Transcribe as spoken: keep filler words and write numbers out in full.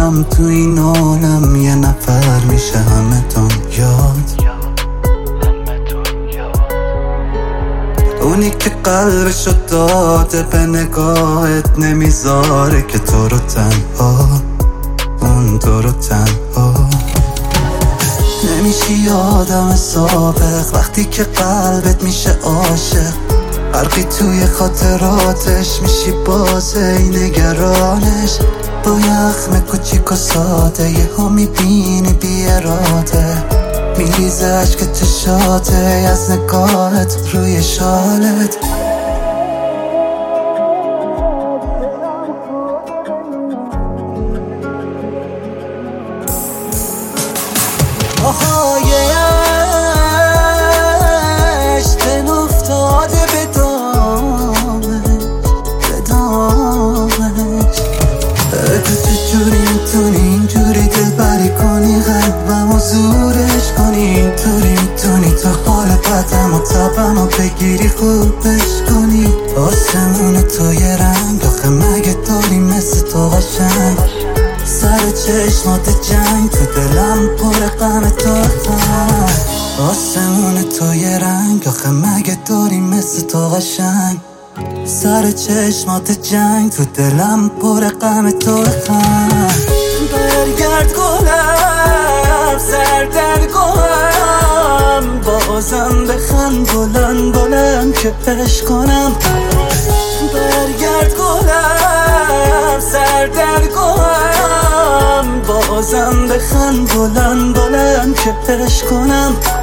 دارم تو این عالم، یه نفر میشه همه دنیات. اونی که قلبشو داده به نگاهت، نمیذاره که تو رو تنها، اون تو رو تنها. نمیشی آدم سابق وقتی که قلبت میشه عاشق، غرقی توی خاطراتش میشی بازه ای نگرانش. با یخم کوچیک و ساده یه ها میبینی بی اراده، میریزه عشق چشاته از نگاهت روی شالت. آهای عشق دل افتاده به دامش، به دامش. تو چجوری میتونی اینجوری دل بری کنی، قلبمو زورش کنی، اینطوری میتونی تا حال بدم و تبم و بگیری خوبش کنی. آسمون تو یه رنگ، آخه مگه داری مثل تو قشنگ؟ سر چشمات جنگ، تو دلم پر غم تو غم. آسمون تو یه رنگ، آخه مگه داری مثل تو قشنگ؟ سر چشمات جنگ، تو دلم پر غم تو غم. برگرد گلم سر در گلم، بازم بخند بلند بلند که عشق کنم. برگرد گلم سر در گلم، بازم بخند بلند بلند که عشق کنم.